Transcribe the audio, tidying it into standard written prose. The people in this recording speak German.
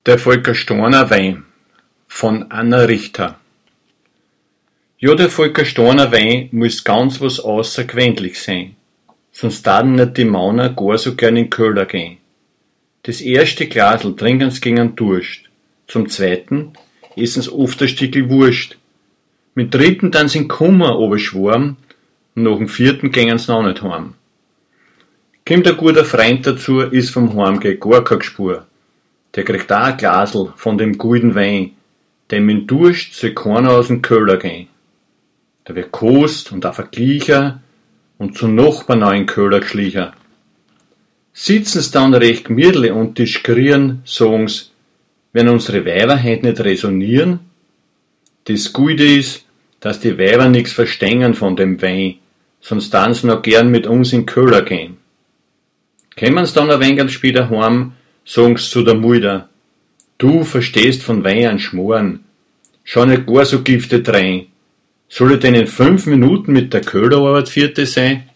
Der Volker Storner Wein von Anna Richter. Ja, der Volker Storner Wein muss ganz was außergewöhnlich sein, sonst taten nicht die Mauner gar so gern in Köller gehen. Das erste Glasl trinken's gegen einen Durst, zum zweiten essen's oft ein Stückel Wurst, mit dritten dann sind Kummer oberschwarm und nach dem vierten gängen's noch nicht heim. Kommt ein guter Freund dazu, ist vom Heimgehen gar keine Spur. Der kriegt auch ein Glasl von dem guten Wein, denn mit Durst soll keiner aus dem Köller gehen. Da wird kost und auch verglichen und zum Nachbarn auch in Köller geschlichen. Sitzen's dann recht gemütlich und diskurieren, sagen's, wenn unsere Weiber heut nicht resonieren? Das Gute ist, dass die Weiber nix verstehen von dem Wein, sonst tan's noch gern mit uns in Köller gehen. Kommen's dann ein wenig später heim, sagen's zu der Mutter, du verstehst von Wein an Schmoren, schau nicht gar so giftet rein, soll ich denn in 5 Minuten mit der Köhlerarbeit fertig sein?